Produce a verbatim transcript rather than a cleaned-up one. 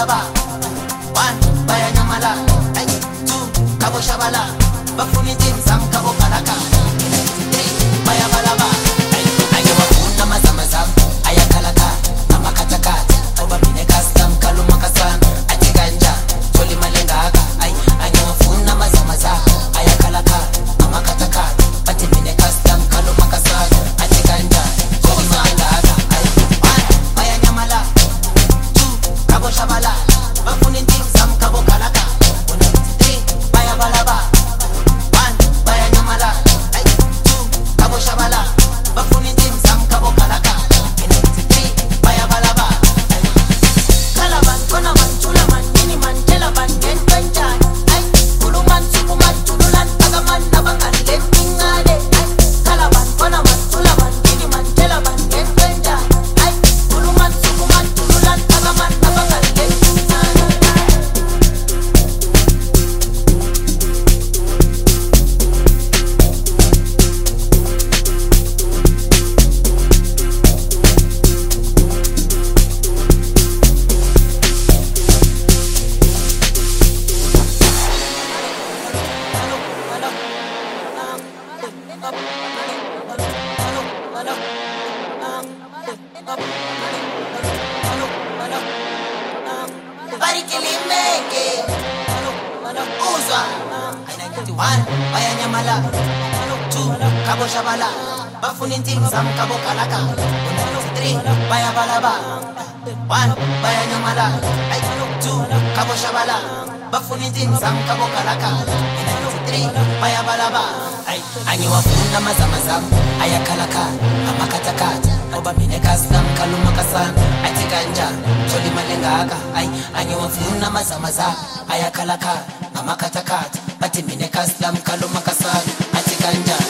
balaba. One, bayanyamala. Ay, two, kabo shabala. Bafuni tim sam kabo kalaka. Three, bayabalaba. Ay, ay wafuna mazamaza. Ayakalaka, amakatakata. Oba mine custom kaluma kasan. Atiganja, toli malengaka. Ay, ay wafuna mazamaza. Ayakalaka, amakatakata. Bati mine custom kaluma kasan. Atiganja, toli malengaka. Ay, one, bayanyamala. Two, kabo shabala. Bafuni tim sam kabo kalaka. Three, bayabalaba. One, bayanyamala. Ay, two, kabo shabala. Bafuni tim sam kabo kalaka. Three, bayabalaba. Kalaban, konaman, chulaman, miniman, jelaban, genkanjan. Ay, kuluman, sukuman, tululan, tagaman, nabangan, lentingade. Ay, kalaban, konaman, chulaman, miniman, jelaban, genkanjan. Ay, kuluman, sukuman, tululan, tagaman, nabangan, lentingade. Barikilimeke Uzwa One, bayanyamala. Two, kabo shabala. Bafuni tim sam kabo kalaka. Three, bayabalaba. One, bayanyamala. Ay, two, kabo shabala. Bafuni tim sam kabo kalaka. Three, bayabalaba. Ay, anyi wafuna mazamazam. Ayakalaka, amakatakata. Oba mine custom kaluma kasan. Atiganja, toli malengaka. Ay, anyi wafuna mazamaza. Ayakalaka, amakatakata. Bati mine custom kaluma kasan. Atiganja.